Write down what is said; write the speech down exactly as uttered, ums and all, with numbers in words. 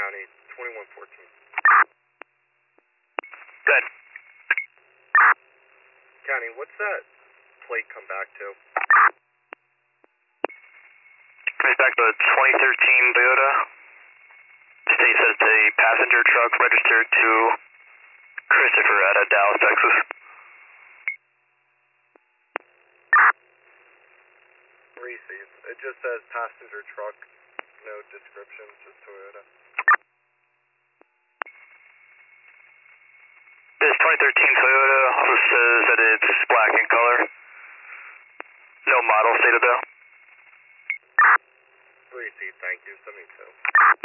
County, twenty-one fourteen. Good. County, what's that plate come back to? Comes back to a twenty thirteen Toyota. States that it's a passenger truck registered to Christopher out of Dallas, Texas. Received. It just says passenger truck, no description, just Toyota. This twenty thirteen Toyota also says that it's black in color. No model stated though. Received, thank you, seventy-two.